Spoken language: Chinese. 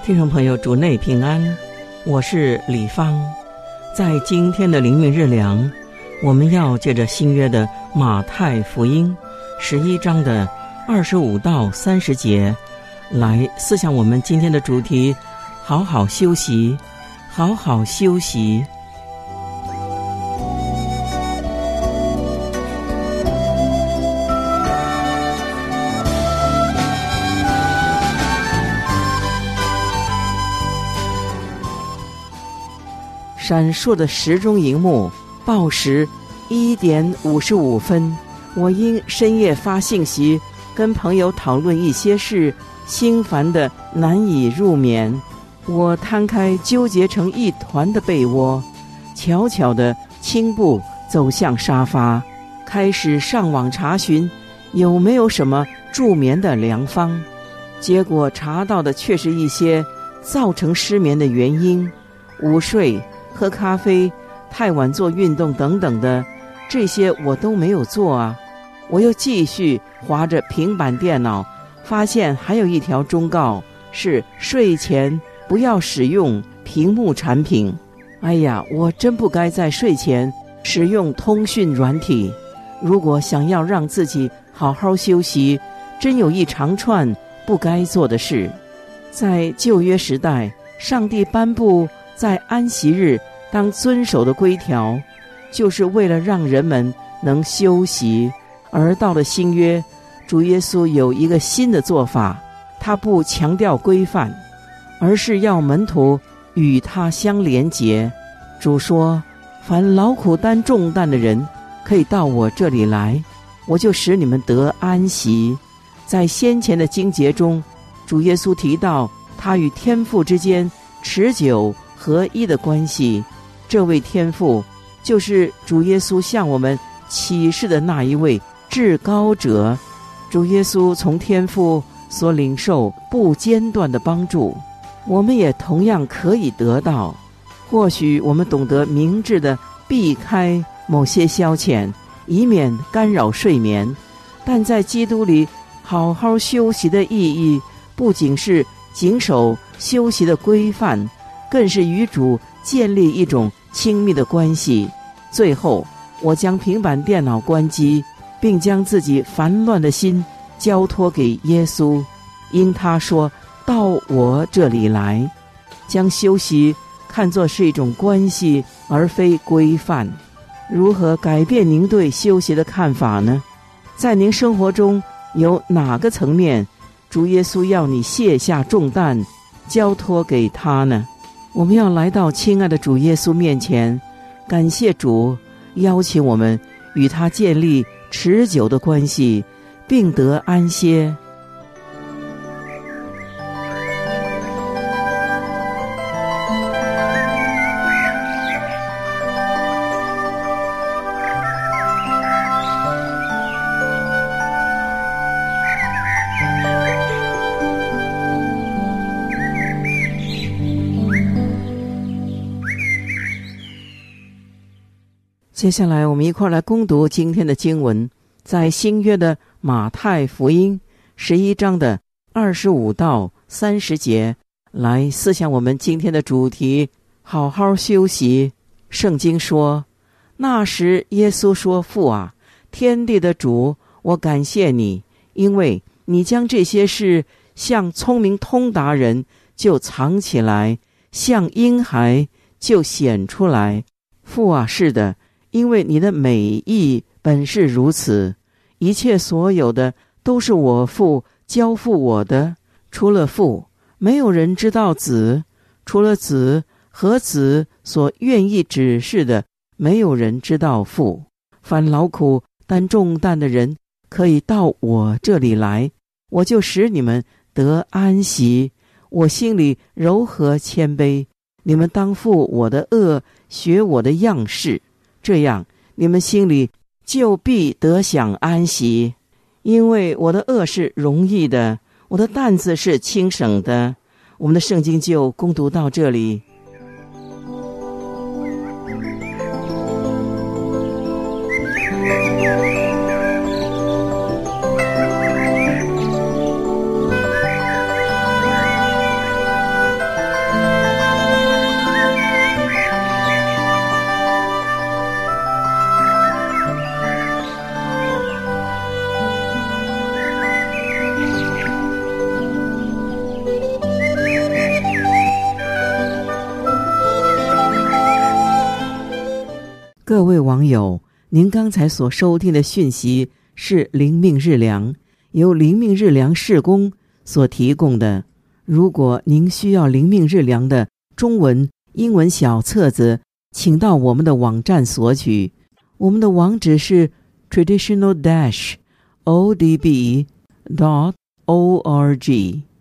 听众朋友，主内平安，我是李芳。在今天的灵命日粮，我们要借着新约的马太福音11章的25到30节来思想我们今天的主题：好好休息，好好休息。闪烁的时钟荧幕报时1点55分，我因深夜发信息跟朋友讨论一些事，心烦的难以入眠。我摊开纠结成一团的被窝，悄悄地轻步走向沙发，开始上网查询有没有什么助眠的良方。结果查到的却是一些造成失眠的原因：午睡、喝咖啡、太晚做运动等等的，这些我都没有做啊。我又继续滑着平板电脑，发现还有一条忠告是睡前不要使用屏幕产品。哎呀，我真不该在睡前使用通讯软体。如果想要让自己好好休息，真有一长串不该做的事。在旧约时代，上帝颁布在安息日当遵守的规条，就是为了让人们能休息。而到了新约，主耶稣有一个新的做法，他不强调规范，而是要门徒与他相连结。主说：凡劳苦担重担的人，可以到我这里来，我就使你们得安息。在先前的经节中，主耶稣提到他与天父之间持久合一的关系。这位天父就是主耶稣向我们启示的那一位至高者。主耶稣从天父所领受不间断的帮助，我们也同样可以得到。或许我们懂得明智地避开某些消遣，以免干扰睡眠，但在基督里好好休息的意义，不仅是谨守休息的规范，更是与主建立一种亲密的关系。最后，我将平板电脑关机，并将自己烦乱的心交托给耶稣，因他说到我这里来。将休息看作是一种关系，而非规范。如何改变您对休息的看法呢？在您生活中有哪个层面，主耶稣要你卸下重担，交托给他呢？我们要来到亲爱的主耶稣面前，感谢主邀请我们与他建立持久的关系，并得安歇。接下来我们一块来攻读今天的经文，在新约的马太福音11章的25到30节来思想我们今天的主题：好好休息。圣经说，那时耶稣说：父啊，天地的主，我感谢你，因为你将这些事向聪明通达人就藏起来，向婴孩就显出来。父啊，是的，因为你的美意本是如此，一切所有的都是我父交付我的。除了父，没有人知道子；除了子和子所愿意指示的，没有人知道父。凡劳苦担重担的人，可以到我这里来，我就使你们得安息。我心里柔和谦卑，你们当负我的恶，学我的样式，这样你们心里就必得享安息。因为我的恶是容易的，我的担子是轻省的。我们的圣经就攻读到这里。 各位网友，您刚才所收听的讯息是灵命日粮，由灵命日粮事工所提供的。如果您需要灵命日粮的中文、英文小册子，请到我们的网站索取。我们的网址是 traditional-odb.org。